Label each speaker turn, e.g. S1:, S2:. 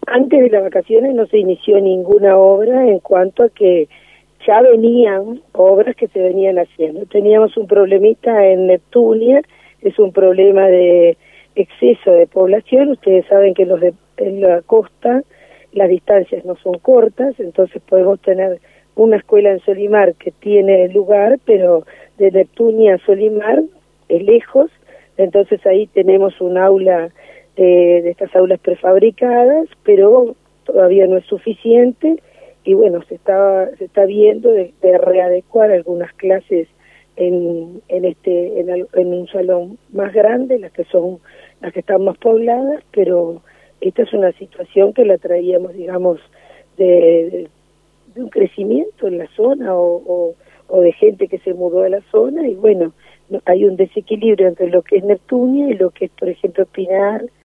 S1: Antes de las vacaciones no se inició ninguna obra en cuanto a que ya venían obras que se venían haciendo. Teníamos un problemita en Neptunia, es un problema de exceso de población. Ustedes saben que en la costa las distancias no son cortas, entonces podemos tener una escuela en Solimar que tiene lugar, pero de Neptunia a Solimar es lejos, entonces ahí tenemos un aula de estas aulas prefabricadas, pero todavía no es suficiente, y bueno, se está viendo de readecuar algunas clases en un salón más grande, las que están más pobladas, pero esta es una situación que la traíamos, digamos, de un crecimiento en la zona o de gente que se mudó a la zona, y bueno, hay un desequilibrio entre lo que es Neptunia y lo que es, por ejemplo, Pinar